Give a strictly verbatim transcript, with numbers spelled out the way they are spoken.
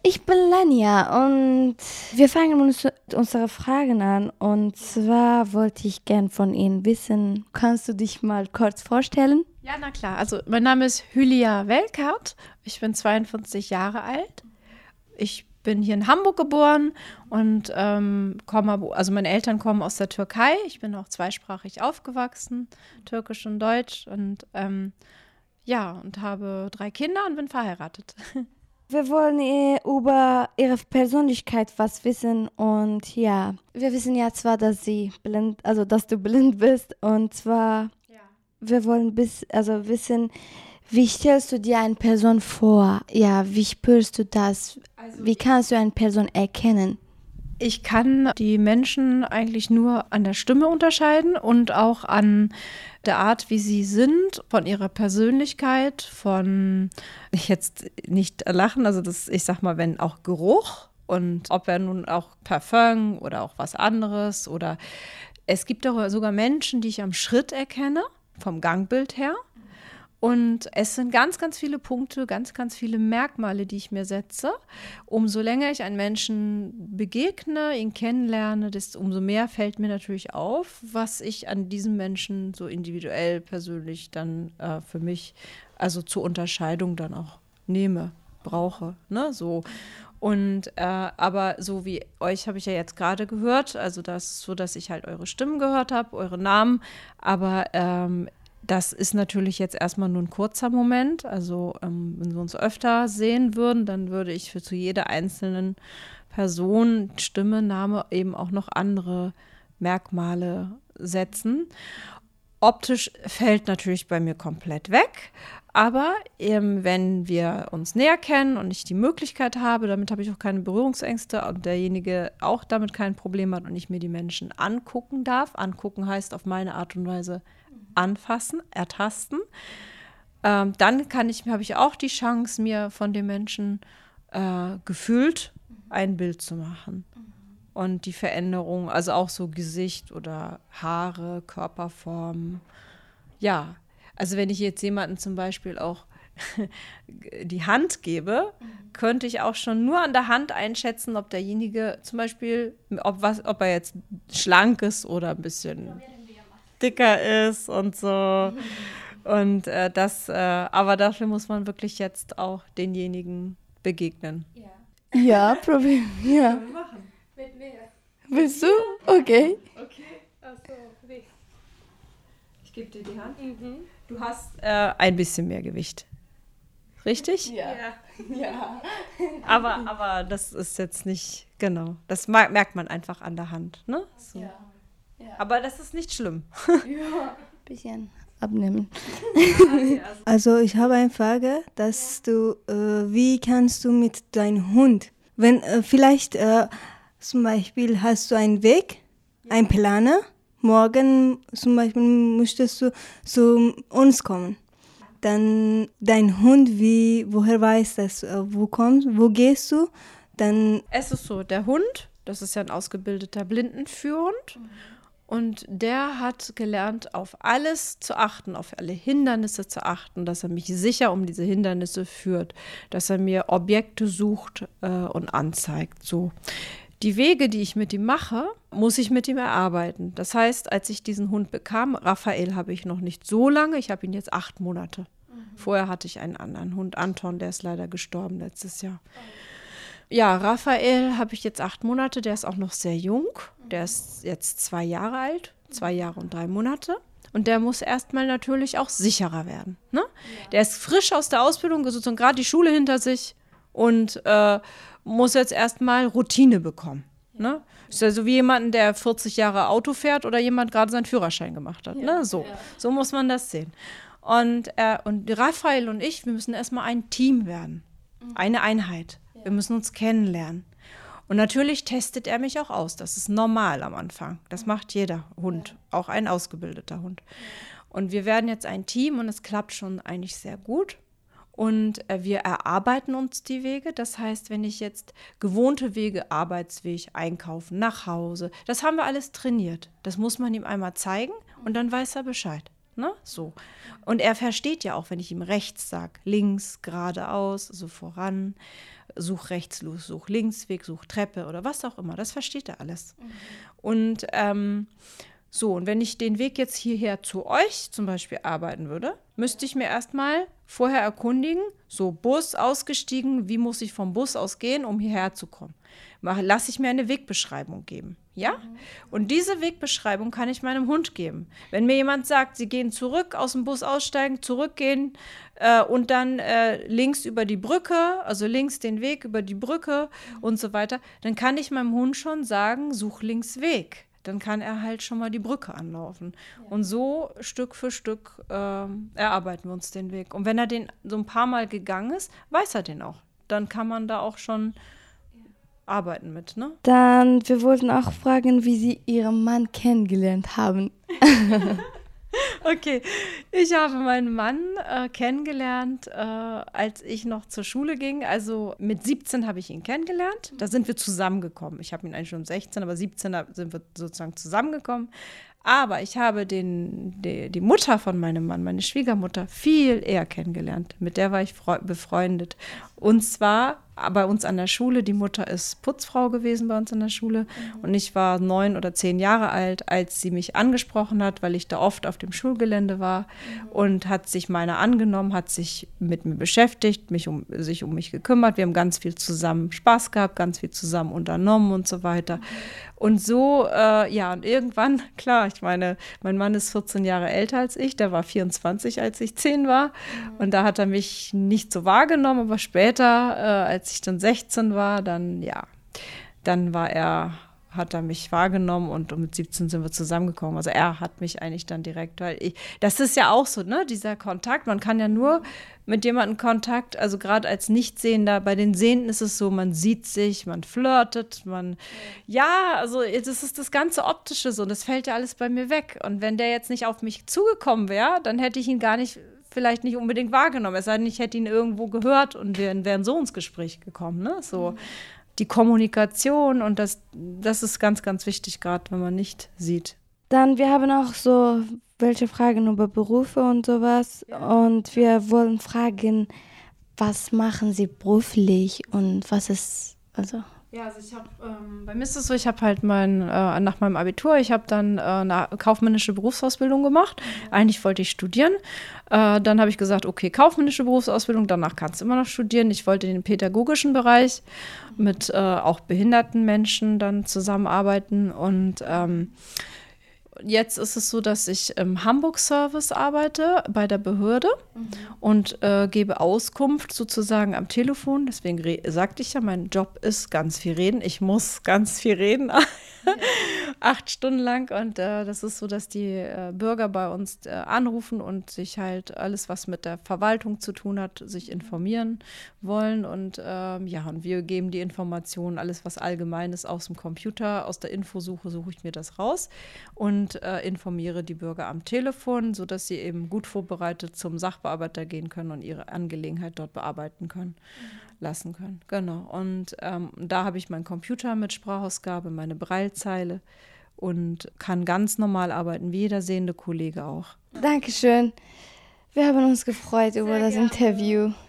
Ich bin Lania und wir fangen uns, unsere Fragen an. Und zwar wollte ich gern von Ihnen wissen, kannst du dich mal kurz vorstellen? Ja, na klar. Also mein Name ist Hülya Welkert. Ich bin zweiundvierzig Jahre alt. Ich bin hier in Hamburg geboren und ähm, komme, also meine Eltern kommen aus der Türkei. Ich bin auch zweisprachig aufgewachsen, Türkisch und Deutsch. Und ähm, ja, und habe drei Kinder und bin verheiratet. Wir wollen eh über Ihre Persönlichkeit was wissen und ja, wir wissen ja zwar, dass sie blind, also dass du blind bist und zwar, ja. Wir wollen bis, also wissen, wie stellst du dir eine Person vor? Ja, wie spürst du das? Also wie kannst du eine Person erkennen? Ich kann die Menschen eigentlich nur an der Stimme unterscheiden und auch an der Art, wie sie sind, von ihrer Persönlichkeit, von, jetzt nicht lachen, also das, ich sag mal, wenn auch Geruch und ob er nun auch Parfum oder auch was anderes oder es gibt auch sogar Menschen, die ich am Schritt erkenne, vom Gangbild her. Und es sind ganz, ganz viele Punkte, ganz, ganz viele Merkmale, die ich mir setze. Umso länger ich einen Menschen begegne, ihn kennenlerne, desto umso mehr fällt mir natürlich auf, was ich an diesem Menschen so individuell, persönlich dann äh, für mich, also zur Unterscheidung dann auch nehme, brauche, ne, so. Und äh, aber so wie euch habe ich ja jetzt gerade gehört, also das so, dass ich halt eure Stimmen gehört habe, eure Namen, aber ähm, das ist natürlich jetzt erstmal nur ein kurzer Moment. Also ähm, wenn wir uns öfter sehen würden, dann würde ich für zu jeder einzelnen Person, Stimme, Name eben auch noch andere Merkmale setzen. Optisch fällt natürlich bei mir komplett weg. Aber ähm, wenn wir uns näher kennen und ich die Möglichkeit habe, damit habe ich auch keine Berührungsängste und derjenige auch damit kein Problem hat und ich mir die Menschen angucken darf. Angucken heißt auf meine Art und Weise anfassen, ertasten. Ähm, dann kann ich, habe ich auch die Chance, mir von dem Menschen äh, gefühlt ein Bild zu machen. Und die Veränderung, also auch so Gesicht oder Haare, Körperform. Ja, also wenn ich jetzt jemanden zum Beispiel auch die Hand gebe, könnte ich auch schon nur an der Hand einschätzen, ob derjenige zum Beispiel, ob, was, ob er jetzt schlank ist oder ein bisschen dicker ist und so. Und äh, das, äh, aber dafür muss man wirklich jetzt auch denjenigen begegnen. Ja, ja, probieren. Ja. Können wir machen. Mit mir. Willst du? Okay. Okay, achso, wie? Ich gebe dir die Hand. Mhm. Du hast äh, ein bisschen mehr Gewicht. Richtig? Ja. Ja. Aber, aber das ist jetzt nicht, genau. Das merkt man einfach an der Hand, ne? So. Ja. Ja. Aber das ist nicht schlimm. Ja. Bisschen abnehmen. Also ich habe eine Frage, dass du, äh, wie kannst du mit deinem Hund, wenn äh, vielleicht äh, zum Beispiel hast du einen Weg, einen Planer, morgen zum Beispiel möchtest du zu uns kommen, dann dein Hund, wie, woher weiß das, äh, wo kommst, wo gehst du, dann... Es ist so, der Hund, das ist ja ein ausgebildeter Blindenführhund. Mhm. Und der hat gelernt, auf alles zu achten, auf alle Hindernisse zu achten, dass er mich sicher um diese Hindernisse führt, dass er mir Objekte sucht äh, und anzeigt. So. Die Wege, die ich mit ihm mache, muss ich mit ihm erarbeiten. Das heißt, als ich diesen Hund bekam, Raphael habe ich noch nicht so lange, ich habe ihn jetzt acht Monate. Mhm. Vorher hatte ich einen anderen Hund, Anton, der ist leider gestorben letztes Jahr. Oh. Ja, Raphael habe ich jetzt acht Monate, der ist auch noch sehr jung. Der ist jetzt zwei Jahre alt, zwei Jahre und drei Monate. Und der muss erstmal natürlich auch sicherer werden. Ne? Ja. Der ist frisch aus der Ausbildung, sozusagen gerade die Schule hinter sich und äh, muss jetzt erstmal Routine bekommen. Ja. Ne? Ist ja so wie jemand, der vierzig Jahre Auto fährt oder jemand gerade seinen Führerschein gemacht hat. Ja. Ne? So. Ja. So muss man das sehen. Und, äh, und Raphael und ich, wir müssen erstmal ein Team werden. Mhm. Eine Einheit. Wir müssen uns kennenlernen. Und natürlich testet er mich auch aus. Das ist normal am Anfang. Das macht jeder Hund, auch ein ausgebildeter Hund. Und wir werden jetzt ein Team und es klappt schon eigentlich sehr gut. Und äh, wir erarbeiten uns die Wege. Das heißt, wenn ich jetzt gewohnte Wege, Arbeitsweg, Einkaufen, nach Hause, das haben wir alles trainiert. Das muss man ihm einmal zeigen und dann weiß er Bescheid. Ne? So. Und er versteht ja auch, wenn ich ihm rechts sage, links, geradeaus, so voran. such rechts, such Linksweg, such Treppe oder was auch immer. Das versteht er alles. Mhm. Und ähm, so, und wenn ich den Weg jetzt hierher zu euch zum Beispiel arbeiten würde, müsste ich mir erstmal vorher erkundigen, so Bus ausgestiegen, wie muss ich vom Bus aus gehen, um hierher zu kommen. Lasse ich mir eine Wegbeschreibung geben, ja? Mhm. Und diese Wegbeschreibung kann ich meinem Hund geben. Wenn mir jemand sagt, sie gehen zurück, aus dem Bus aussteigen, zurückgehen äh, und dann äh, links über die Brücke, also links den Weg über die Brücke mhm. und so weiter, dann kann ich meinem Hund schon sagen, such links Weg. Dann kann er halt schon mal die Brücke anlaufen. Ja. Und so Stück für Stück äh, erarbeiten wir uns den Weg. Und wenn er den so ein paar Mal gegangen ist, weiß er den auch. Dann kann man da auch schon arbeiten mit, ne? Dann, wir wollten auch fragen, wie Sie Ihren Mann kennengelernt haben. Okay, ich habe meinen Mann äh, kennengelernt, äh, als ich noch zur Schule ging. Also mit siebzehn habe ich ihn kennengelernt. Da sind wir zusammengekommen. Ich habe ihn eigentlich schon um sechzehn, aber siebzehn sind wir sozusagen zusammengekommen. Aber ich habe den, die, die Mutter von meinem Mann, meine Schwiegermutter, viel eher kennengelernt. Mit der war ich freu- befreundet. Und zwar bei uns an der Schule. Die Mutter ist Putzfrau gewesen bei uns an der Schule. Mhm. Und ich war neun oder zehn Jahre alt, als sie mich angesprochen hat, weil ich da oft auf dem Schulgelände war. Mhm. Und hat sich meiner angenommen, hat sich mit mir beschäftigt, mich um, sich um mich gekümmert. Wir haben ganz viel zusammen Spaß gehabt, ganz viel zusammen unternommen und so weiter. Mhm. Und so, äh, ja, und irgendwann, klar, ich meine, mein Mann ist vierzehn Jahre älter als ich, der war vierundzwanzig, als ich zehn war. Mhm. Und da hat er mich nicht so wahrgenommen, aber später, äh, als ich dann sechzehn war, dann, ja, dann war er, hat er mich wahrgenommen und mit siebzehn sind wir zusammengekommen. Also er hat mich eigentlich dann direkt, weil ich, das ist ja auch so, ne, dieser Kontakt, man kann ja nur mit jemandem Kontakt, also gerade als Nichtsehender, bei den Sehenden ist es so, man sieht sich, man flirtet, man, ja, also das ist das ganze Optische so, das fällt ja alles bei mir weg. Und wenn der jetzt nicht auf mich zugekommen wäre, dann hätte ich ihn gar nicht, vielleicht nicht unbedingt wahrgenommen, es sei denn, ich hätte ihn irgendwo gehört und wir wären so ins Gespräch gekommen, ne, so. Mhm. Die Kommunikation und das, das ist ganz, ganz wichtig, gerade wenn man nicht sieht. Dann, wir haben auch so welche Fragen über Berufe und sowas. Ja. Und wir wollen fragen, was machen Sie beruflich und was ist, also... Ja, also ich habe, ähm, bei mir ist es so, ich habe halt mein, äh, nach meinem Abitur, ich habe dann äh, eine kaufmännische Berufsausbildung gemacht. Mhm. Eigentlich wollte ich studieren. Äh, dann habe ich gesagt, okay, kaufmännische Berufsausbildung, danach kannst du immer noch studieren. Ich wollte in den pädagogischen Bereich mhm. mit äh, auch behinderten Menschen dann zusammenarbeiten und ähm, jetzt ist es so, dass ich im Hamburg-Service arbeite bei der Behörde mhm. und äh, gebe Auskunft sozusagen am Telefon. Deswegen re- sagte ich ja, mein Job ist ganz viel reden. Ich muss ganz viel reden, ja. acht Stunden lang. Und äh, das ist so, dass die äh, Bürger bei uns äh, anrufen und sich halt alles, was mit der Verwaltung zu tun hat, sich informieren wollen. Und äh, ja, und wir geben die Informationen, alles, was allgemein ist, aus dem Computer, aus der Infosuche suche ich mir das raus und Und äh, informiere die Bürger am Telefon, sodass sie eben gut vorbereitet zum Sachbearbeiter gehen können und ihre Angelegenheit dort bearbeiten können, mhm. lassen können. Genau. Und ähm, da habe ich meinen Computer mit Sprachausgabe, meine Braillezeile und kann ganz normal arbeiten, wie jeder sehende Kollege auch. Dankeschön. Wir haben uns gefreut Sehr über das gerne. Interview.